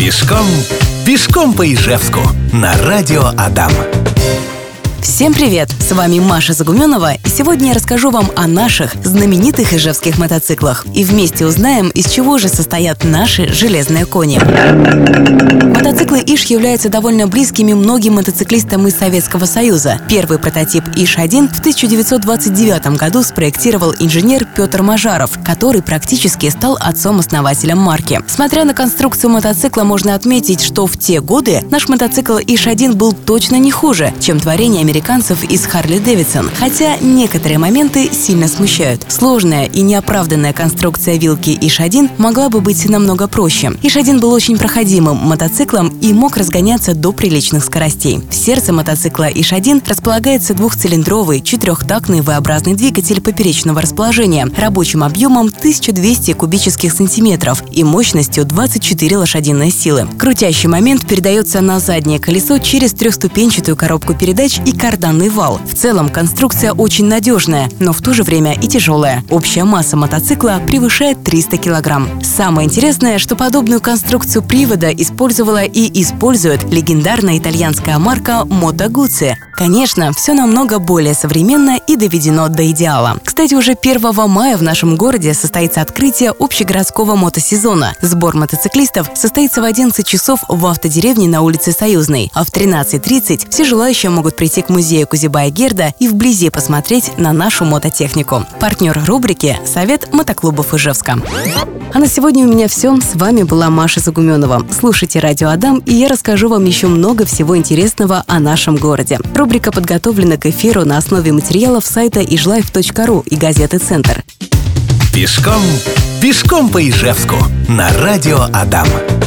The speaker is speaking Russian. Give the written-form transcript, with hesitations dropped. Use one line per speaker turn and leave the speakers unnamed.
Пешком по Ижевску на радио Адам.
Всем привет! С вами Маша Загуменова, и сегодня я расскажу вам о наших знаменитых ижевских мотоциклах. И вместе узнаем, из чего же состоят наши железные кони. Мотоциклы Иж являются довольно близкими многим мотоциклистам из Советского Союза. Первый прототип Иж-1 в 1929 году спроектировал инженер Петр Мажаров, который практически стал отцом-основателем марки. Смотря на конструкцию мотоцикла, можно отметить, что в те годы наш мотоцикл Иж-1 был точно не хуже, чем творение американцев из Harley Davidson, хотя некоторые моменты сильно смущают. Сложная и неоправданная конструкция вилки Иж-1 могла бы быть намного проще. Иж-1 был очень проходимым мотоциклом и мог разгоняться до приличных скоростей. В сердце мотоцикла Иж-1 располагается двухцилиндровый четырехтактный V-образный двигатель поперечного расположения рабочим объемом 1200 кубических сантиметров и мощностью 24 лошадиные силы. Крутящий момент передается на заднее колесо через трехступенчатую коробку передач и карданный вал. В целом конструкция очень надежная, но в то же время и тяжелая. Общая масса мотоцикла превышает 300 килограмм. Самое интересное, что подобную конструкцию привода использовала и использует легендарная итальянская марка Moto Guzzi. Конечно, все намного более современно и доведено до идеала. Кстати, уже 1 мая в нашем городе состоится открытие общегородского мотосезона. Сбор мотоциклистов состоится в 11 часов в автодеревне на улице Союзной, а в 13:30 все желающие могут прийти к музею Кузибая-Герда и вблизи посмотреть на нашу мототехнику. Партнер рубрики — Совет мотоклубов Ижевска. А на сегодня у меня все. С вами была Маша Загуменова. Слушайте радио Адам, и я расскажу вам еще много всего интересного о нашем городе. Рубрика подготовлена к эфиру на основе материалов сайта ijlife.ru и газеты «Центр».
Пешком по Ижевску на радио Адам.